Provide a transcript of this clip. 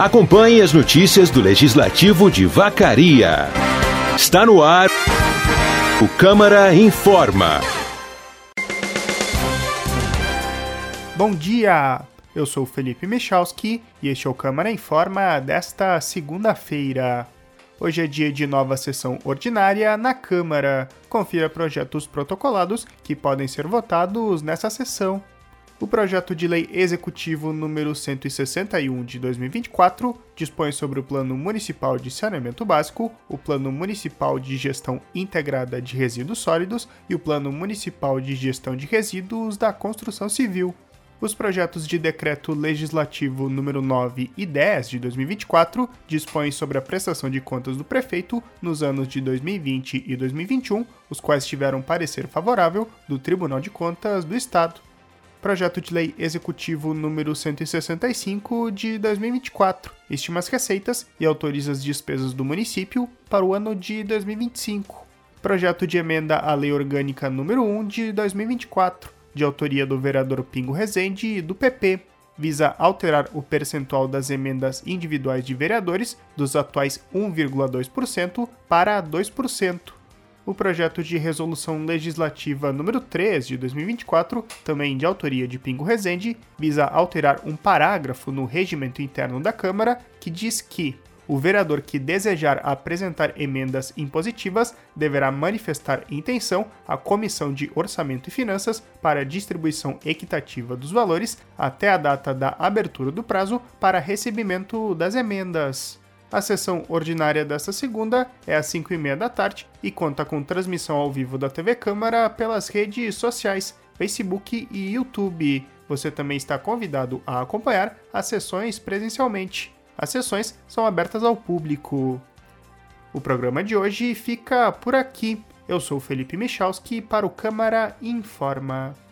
Acompanhe as notícias do Legislativo de Vacaria. Está no ar o Câmara Informa. Bom dia! Eu sou Felipe Michalski e este é o Câmara Informa desta segunda-feira. Hoje é dia de nova sessão ordinária na Câmara. Confira projetos protocolados que podem ser votados nessa sessão. O projeto de lei executivo número 161 de 2024 dispõe sobre o Plano Municipal de Saneamento Básico, o Plano Municipal de Gestão Integrada de Resíduos Sólidos e o Plano Municipal de Gestão de Resíduos da Construção Civil. Os projetos de decreto legislativo número 9 e 10 de 2024 dispõem sobre a prestação de contas do prefeito nos anos de 2020 e 2021, os quais tiveram parecer favorável do Tribunal de Contas do Estado. Projeto de lei executivo número 165 de 2024 estima as receitas e autoriza as despesas do município para o ano de 2025. Projeto de emenda à lei orgânica número 1 de 2024, de autoria do vereador Pingo Rezende e do PP, visa alterar o percentual das emendas individuais de vereadores dos atuais 1,2% para 2%. O projeto de resolução legislativa número 3 de 2024, também de autoria de Pingo Rezende, visa alterar um parágrafo no regimento interno da Câmara que diz que o vereador que desejar apresentar emendas impositivas deverá manifestar intenção à Comissão de Orçamento e Finanças para distribuição equitativa dos valores até a data da abertura do prazo para recebimento das emendas. A sessão ordinária desta segunda é às 5h30 da tarde e conta com transmissão ao vivo da TV Câmara pelas redes sociais, Facebook e YouTube. Você também está convidado a acompanhar as sessões presencialmente. As sessões são abertas ao público. O programa de hoje fica por aqui. Eu sou Felipe Michalski para o Câmara Informa.